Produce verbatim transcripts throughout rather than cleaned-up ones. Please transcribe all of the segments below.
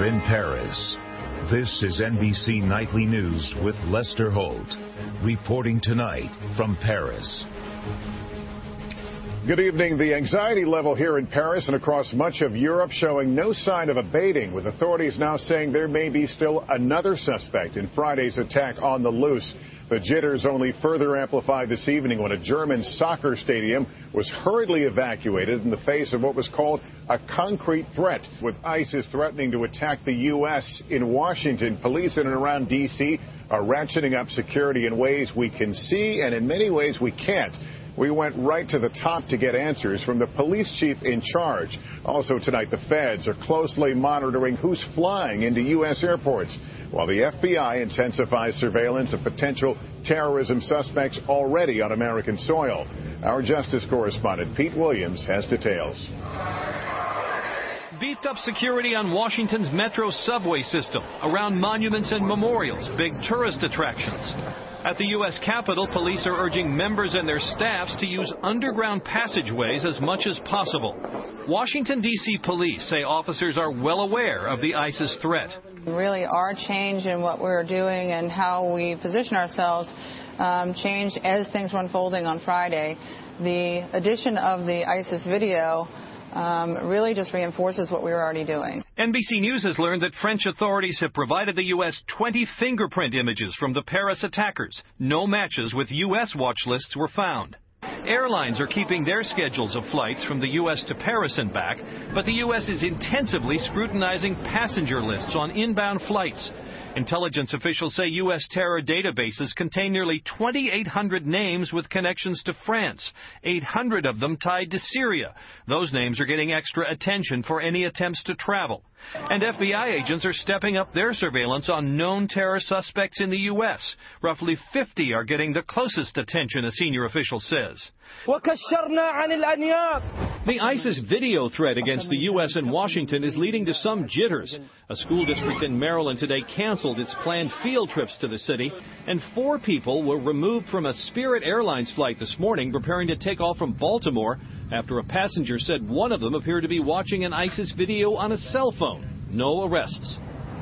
here in Paris. This is N B C Nightly News with Lester Holt, reporting tonight from Paris. Good evening. The anxiety level here in Paris and across much of Europe showing no sign of abating, with authorities now saying there may be still another suspect in Friday's attack on the loose. The jitters only further amplified this evening when a German soccer stadium was hurriedly evacuated in the face of what was called a concrete threat, with ISIS threatening to attack the U S in Washington. Police in and around D C are ratcheting up security in ways we can see and in many ways we can't. We went right to the top to get answers from the police chief in charge. Also tonight, the feds are closely monitoring who's flying into U S airports, while the F B I intensifies surveillance of potential terrorism suspects already on American soil. Our justice correspondent Pete Williams has details. Beefed up security on Washington's metro subway system, around monuments and memorials, big tourist attractions. At the U S Capitol, police are urging members and their staffs to use underground passageways as much as possible. Washington, D C police say officers are well aware of the ISIS threat. Really, our change in what we're doing and how we position ourselves um, changed as things were unfolding on Friday. The addition of the ISIS video Um, really just reinforces what we were already doing. N B C News has learned that French authorities have provided the U S twenty fingerprint images from the Paris attackers. No matches with U S watch lists were found. Airlines are keeping their schedules of flights from the U S to Paris and back, but the U S is intensively scrutinizing passenger lists on inbound flights. Intelligence officials say U S terror databases contain nearly twenty-eight hundred names with connections to France, eight hundred of them tied to Syria. Those names are getting extra attention for any attempts to travel. And F B I agents are stepping up their surveillance on known terror suspects in the U S. Roughly fifty are getting the closest attention, a senior official says. The ISIS video threat against the U S and Washington is leading to some jitters. A school district in Maryland today canceled its planned field trips to the city, and four people were removed from a Spirit Airlines flight this morning preparing to take off from Baltimore after a passenger said one of them appeared to be watching an ISIS video on a cell phone. No arrests.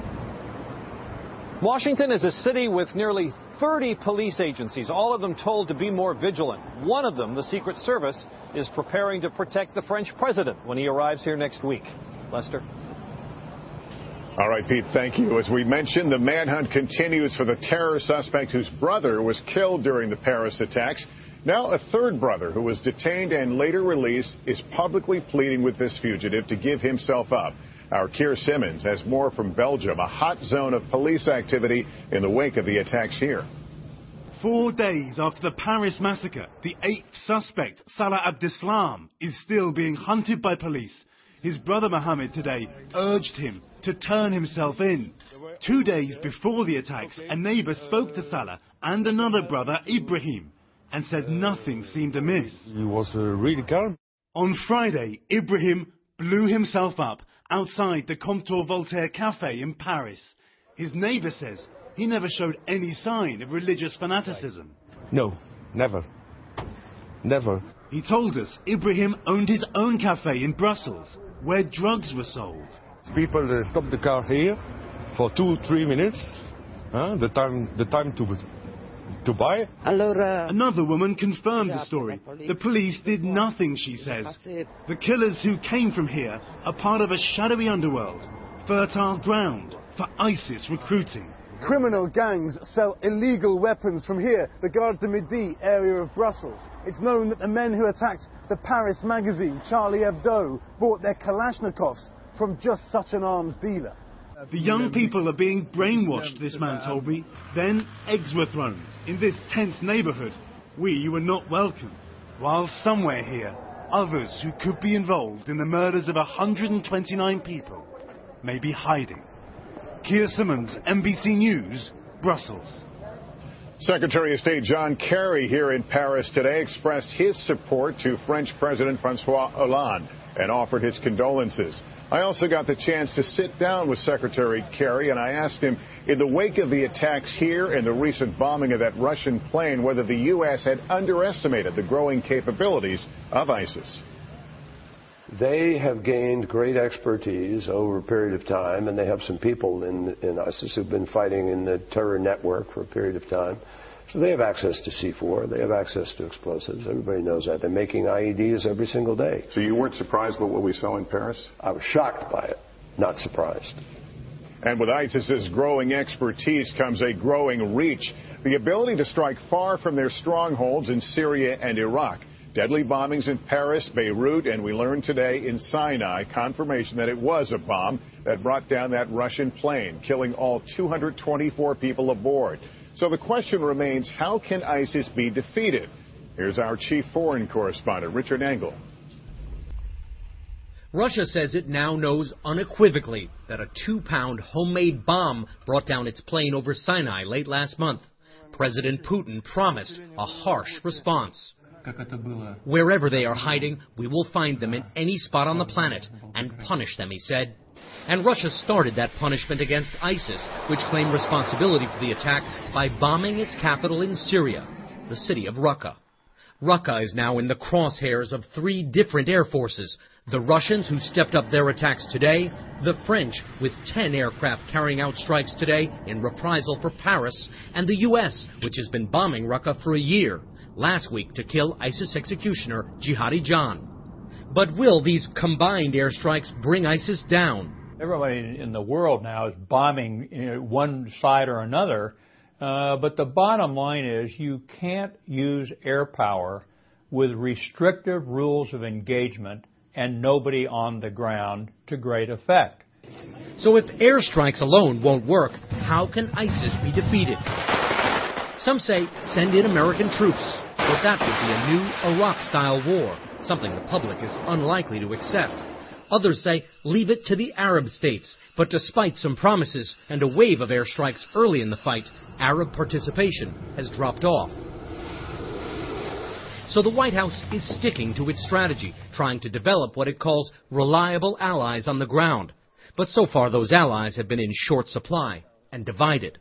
Washington is a city with nearly thirty police agencies, all of them told to be more vigilant. One of them, the Secret Service, is preparing to protect the French president when he arrives here next week. Lester? All right, Pete, thank you. As we mentioned, the manhunt continues for the terror suspect whose brother was killed during the Paris attacks. Now a third brother who was detained and later released is publicly pleading with this fugitive to give himself up. Our Keir Simmons has more from Belgium, a hot zone of police activity in the wake of the attacks here. Four days after the Paris massacre, the eighth suspect, Salah Abdeslam, is still being hunted by police. His brother Mohammed today urged him to turn himself in. Two days before the attacks, a neighbor spoke to Salah and another brother, Ibrahim, and said nothing seemed amiss. He was uh, really calm. On Friday, Ibrahim blew himself up outside the Comptoir Voltaire Cafe in Paris. His neighbor says he never showed any sign of religious fanaticism. No, never. Never. He told us Ibrahim owned his own cafe in Brussels, where drugs were sold. People uh, stopped the car here for two, three minutes. Huh? The time, the time to to buy. Another woman confirmed the story. The police did nothing, she says. The killers who came from here are part of a shadowy underworld, fertile ground for ISIS recruiting. Criminal gangs sell illegal weapons from here, the Gare du Midi area of Brussels. It's known that the men who attacked the Paris magazine Charlie Hebdo bought their Kalashnikovs from just such an arms dealer. The young people are being brainwashed, this man told me. Then eggs were thrown. In this tense neighborhood, we were not welcome. While somewhere here, others who could be involved in the murders of one hundred twenty-nine people may be hiding. Keir Simmons, N B C News, Brussels. Secretary of State John Kerry here in Paris today expressed his support to French President Francois Hollande and offered his condolences. I also got the chance to sit down with Secretary Kerry, and I asked him, in the wake of the attacks here and the recent bombing of that Russian plane, whether the U S had underestimated the growing capabilities of ISIS. They have gained great expertise over a period of time, and they have some people in, in ISIS who've been fighting in the terror network for a period of time. So they have access to C four. They have access to explosives. Everybody knows that. They're making I E Ds every single day. So you weren't surprised by what we saw in Paris? I was shocked by it, not surprised. And with ISIS's growing expertise comes a growing reach, the ability to strike far from their strongholds in Syria and Iraq. Deadly bombings in Paris, Beirut, and we learned today in Sinai confirmation that it was a bomb that brought down that Russian plane, killing all two hundred twenty-four people aboard. So the question remains, how can ISIS be defeated? Here's our chief foreign correspondent, Richard Engel. Russia says it now knows unequivocally that a two-pound homemade bomb brought down its plane over Sinai late last month. President Putin promised a harsh response. Wherever they are hiding, we will find them in any spot on the planet and punish them, he said. And Russia started that punishment against ISIS, which claimed responsibility for the attack by bombing its capital in Syria, the city of Raqqa. Raqqa is now in the crosshairs of three different air forces. The Russians, who stepped up their attacks today, the French, with ten aircraft carrying out strikes today in reprisal for Paris, and the U S, which has been bombing Raqqa for a year, last week to kill ISIS executioner Jihadi John. But will these combined airstrikes bring ISIS down? Everybody in the world now is bombing, you know, one side or another, uh, but the bottom line is you can't use air power with restrictive rules of engagement and nobody on the ground to great effect. So if airstrikes alone won't work, how can ISIS be defeated? Some say send in American troops, but that would be a new Iraq-style war, something the public is unlikely to accept. Others say leave it to the Arab states, but despite some promises and a wave of airstrikes early in the fight, Arab participation has dropped off. So the White House is sticking to its strategy, trying to develop what it calls reliable allies on the ground. But so far those allies have been in short supply and divided.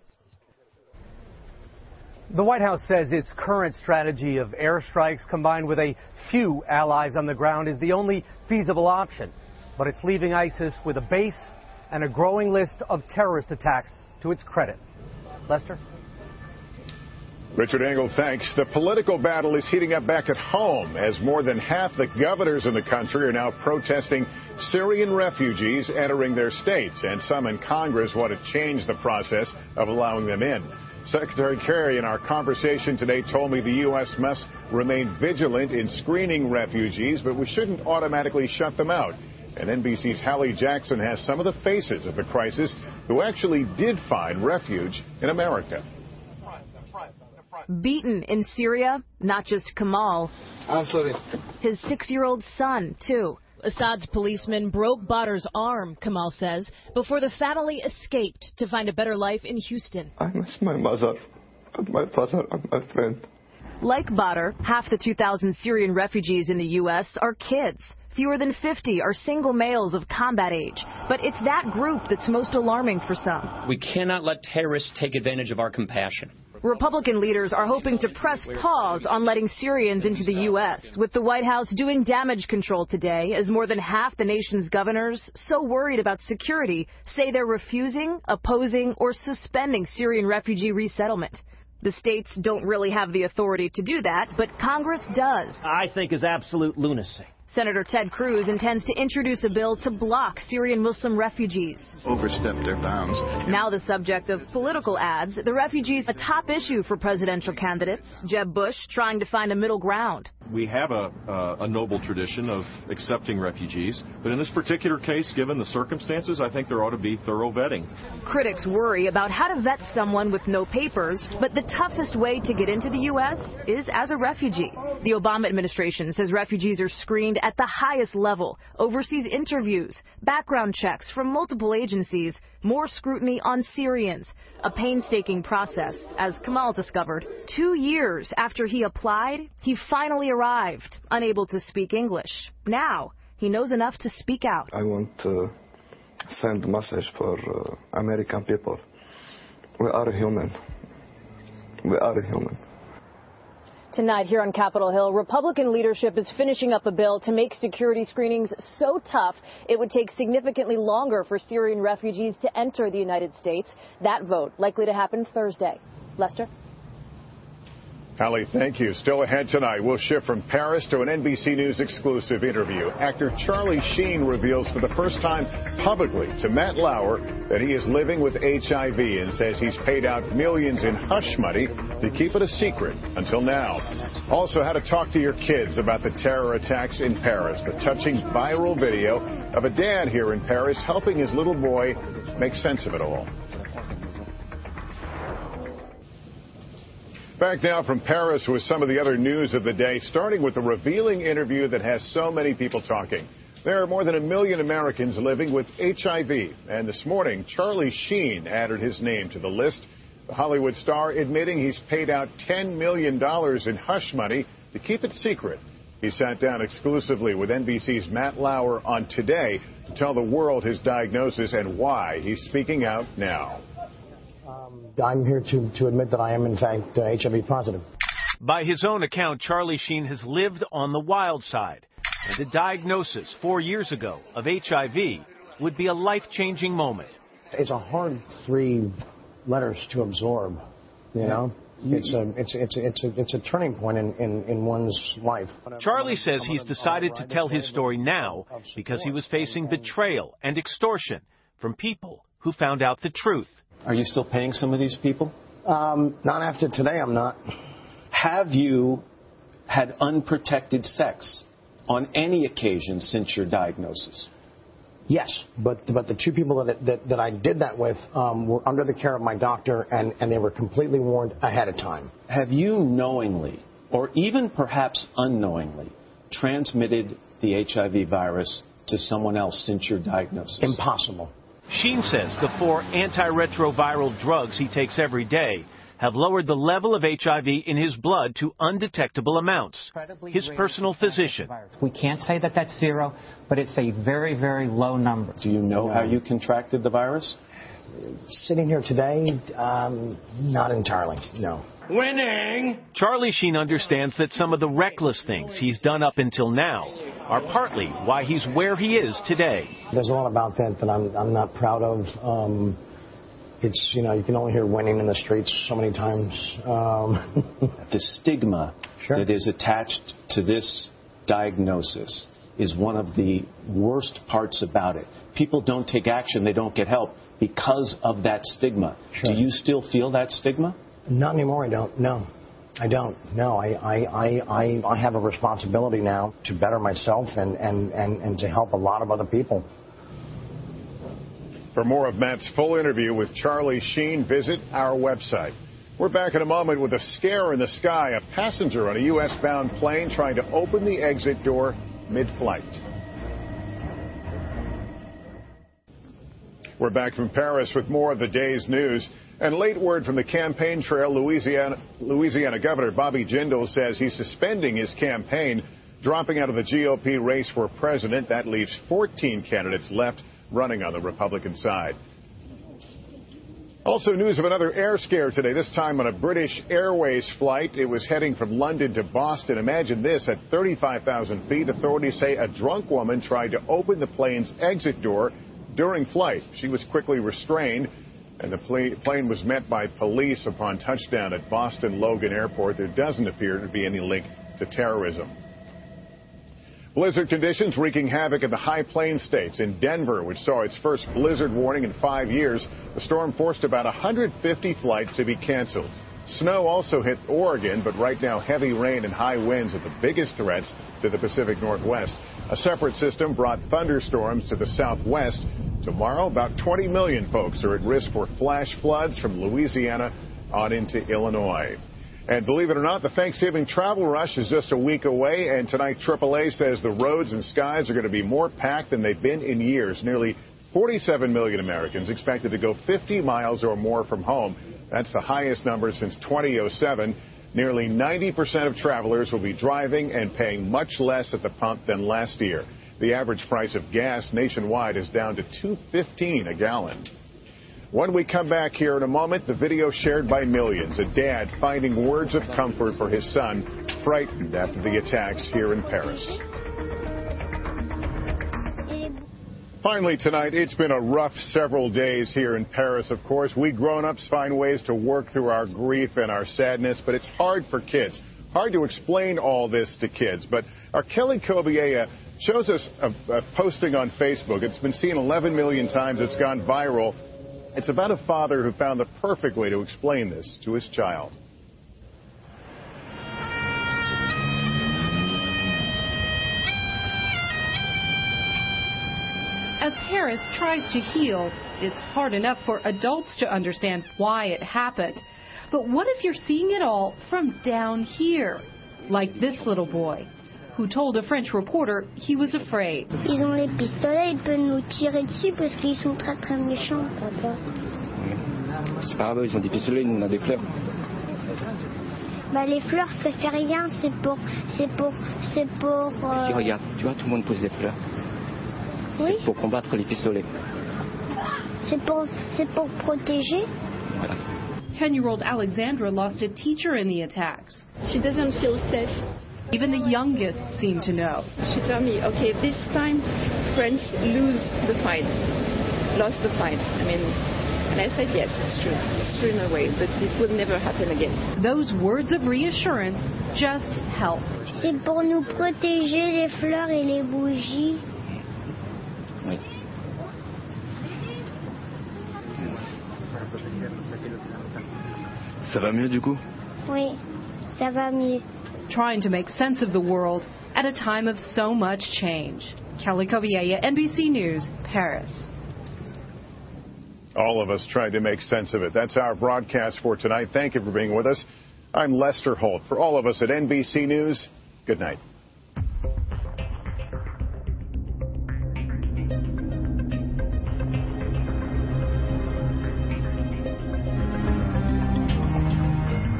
The White House says its current strategy of airstrikes combined with a few allies on the ground is the only feasible option. But it's leaving ISIS with a base and a growing list of terrorist attacks to its credit. Lester? Richard Engel, thanks. The political battle is heating up back at home as more than half the governors in the country are now protesting Syrian refugees entering their states, and some in Congress want to change the process of allowing them in. Secretary Kerry, in our conversation today, told me the U S must remain vigilant in screening refugees, but we shouldn't automatically shut them out. And N B C's Hallie Jackson has some of the faces of the crisis who actually did find refuge in America. Beaten in Syria, not just Kamal. I'm sorry. His six-year-old son, too. Assad's policeman broke Badr's arm, Kamal says, before the family escaped to find a better life in Houston. I miss my mother, and my father, and my friend. Like Badr, half the two thousand Syrian refugees in the U S are kids. Fewer than fifty are single males of combat age. But it's that group that's most alarming for some. We cannot let terrorists take advantage of our compassion. Republican leaders are hoping to press pause on letting Syrians into the U S, with the White House doing damage control today as more than half the nation's governors, so worried about security, say they're refusing, opposing, or suspending Syrian refugee resettlement. The states don't really have the authority to do that, but Congress does. I think is absolute lunacy. Senator Ted Cruz intends to introduce a bill to block Syrian Muslim refugees. Overstepped their bounds. Now the subject of political ads, the refugees a top issue for presidential candidates. Jeb Bush trying to find a middle ground. We have a, uh, a noble tradition of accepting refugees, but in this particular case, given the circumstances, I think there ought to be thorough vetting. Critics worry about how to vet someone with no papers, but the toughest way to get into the U S is as a refugee. The Obama administration says refugees are screened at the highest level, overseas interviews, background checks from multiple agencies, more scrutiny on Syrians, a painstaking process, as Kamal discovered. Two years after he applied, he finally arrived, unable to speak English. Now, he knows enough to speak out. I want to send a message for uh, American people. We are human. We are human. Tonight here on Capitol Hill, Republican leadership is finishing up a bill to make security screenings so tough it would take significantly longer for Syrian refugees to enter the United States. That vote likely to happen Thursday. Lester? Hallie, thank you. Still ahead tonight, we'll shift from Paris to an N B C News exclusive interview. Actor Charlie Sheen reveals for the first time publicly to Matt Lauer that he is living with H I V and says he's paid out millions in hush money to keep it a secret until now. Also, how to talk to your kids about the terror attacks in Paris. The touching viral video of a dad here in Paris helping his little boy make sense of it all. Back now from Paris with some of the other news of the day, starting with the revealing interview that has so many people talking. There are more than a million Americans living with H I V, and this morning, Charlie Sheen added his name to the list. The Hollywood star admitting he's paid out ten million dollars in hush money to keep it secret. He sat down exclusively with N B C's Matt Lauer on Today to tell the world his diagnosis and why he's speaking out now. Um, I'm here to, to admit that I am, in fact, uh, H I V positive. By his own account, Charlie Sheen has lived on the wild side. And the diagnosis four years ago of H I V would be a life-changing moment. It's a hard three letters to absorb, you know? It's a, it's, it's, it's, a, it's a turning point in, in, in one's life. Charlie says he's decided to tell his story now because he was facing betrayal and extortion from people who found out the truth. Are you still paying some of these people? Um, not after today, I'm not. Have you had unprotected sex on any occasion since your diagnosis? Yes, but but the two people that that, that I did that with um, were under the care of my doctor, and, and they were completely warned ahead of time. Have you knowingly, or even perhaps unknowingly, transmitted the H I V virus to someone else since your diagnosis? Impossible. Sheen says the four antiretroviral drugs he takes every day have lowered the level of H I V in his blood to undetectable amounts. His personal physician. We can't say that that's zero, but it's a very, very low number. Do you know how you contracted the virus? Sitting here today, um, not entirely, no. Winning! Charlie Sheen understands that some of the reckless things he's done up until now are partly why he's where he is today. There's a lot about that that I'm, I'm not proud of. Um, it's, you know, you can only hear winning in the streets so many times. Um, the stigma sure. that is attached to this diagnosis is one of the worst parts about it. People don't take action, they don't get help because of that stigma. Sure. Do you still feel that stigma? Not anymore, I don't. No, I don't. No, I, I, I, I have a responsibility now to better myself and, and, and, and to help a lot of other people. For more of Matt's full interview with Charlie Sheen, visit our website. We're back in a moment with a scare in the sky. A passenger on a U S-bound plane trying to open the exit door mid-flight. We're back from Paris with more of the day's news. And late word from the campaign trail, Louisiana, Louisiana Governor Bobby Jindal says he's suspending his campaign, dropping out of the G O P race for president. That leaves fourteen candidates left running on the Republican side. Also news of another air scare today, this time on a British Airways flight. It was heading from London to Boston. Imagine this, at thirty-five thousand feet, authorities say a drunk woman tried to open the plane's exit door during flight. She was quickly restrained, and the plane was met by police upon touchdown at Boston Logan Airport. There doesn't appear to be any link to terrorism. Blizzard conditions wreaking havoc in the High Plains states. In Denver, which saw its first blizzard warning in five years, the storm forced about one hundred fifty flights to be canceled. Snow also hit Oregon, but right now heavy rain and high winds are the biggest threats to the Pacific Northwest. A separate system brought thunderstorms to the southwest. Tomorrow, about twenty million folks are at risk for flash floods from Louisiana on into Illinois. And believe it or not, the Thanksgiving travel rush is just a week away, and tonight triple A says the roads and skies are going to be more packed than they've been in years. Nearly forty-seven million Americans expected to go fifty miles or more from home. That's the highest number since two thousand seven. Nearly ninety percent of travelers will be driving and paying much less at the pump than last year. The average price of gas nationwide is down to two fifteen a gallon. When we come back here in a moment, the video shared by millions. A dad finding words of comfort for his son, frightened after the attacks here in Paris. Finally tonight, it's been a rough several days here in Paris, of course. We grown-ups find ways to work through our grief and our sadness, but it's hard for kids. Hard to explain all this to kids. But our Kelly Cobiella shows us a, a posting on Facebook. It's been seen eleven million times. It's gone viral. It's about a father who found the perfect way to explain this to his child. As Paris tries to heal, it's hard enough for adults to understand why it happened. But what if you're seeing it all from down here? Like this little boy, who told a French reporter he was afraid. Ils ont les pistolets, ils peuvent nous tirer dessus parce qu'ils sont très très méchants, papa. C'est pas grave, ils ont des pistolets, nous on a des fleurs. Bah les fleurs ça fait rien, c'est pour, c'est pour, c'est pour. Euh... Si regarde, tu vois, tout le monde pose des fleurs. Oui. C'est pour combattre les pistolets. C'est pour, c'est pour protéger. Voilà. ten-year-old Alexandra lost a teacher in the attacks. She doesn't feel safe. Even the youngest seem to know. She told me, okay, this time France lose the fight, lost the fight. I mean, and I said, yes, it's true. It's true in a way, but it will never happen again. Those words of reassurance just help. C'est pour nous protéger les fleurs et les bougies. Oui. Ça va mieux du coup? Oui, ça va mieux. Trying to make sense of the world at a time of so much change. Kelly Cobiella, N B C News, Paris. All of us tried to make sense of it. That's our broadcast for tonight. Thank you for being with us. I'm Lester Holt. For all of us at N B C News, good night.